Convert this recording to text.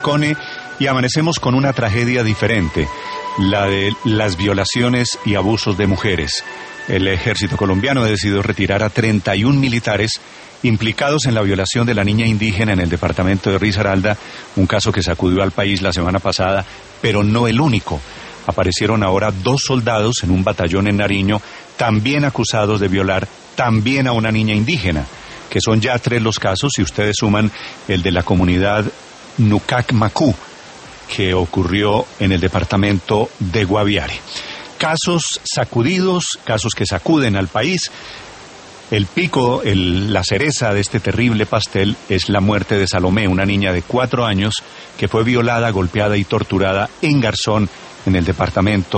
Cone, y amanecemos con una tragedia diferente, la de las violaciones y abusos de mujeres. El ejército colombiano ha decidido retirar a 31 militares implicados en la violación de la niña indígena en el departamento de Risaralda, un caso que sacudió al país la semana pasada, pero no el único. Aparecieron ahora 2 soldados en un batallón en Nariño, también acusados de violar también a una niña indígena, que son ya 3 los casos, si ustedes suman el de la comunidad Nucac-Macú, que ocurrió en el departamento de Guaviare. Casos sacudidos, casos que sacuden al país. El pico, la cereza de este terrible pastel es la muerte de Salomé, una niña de 4 años que fue violada, golpeada y torturada en Garzón, en el departamento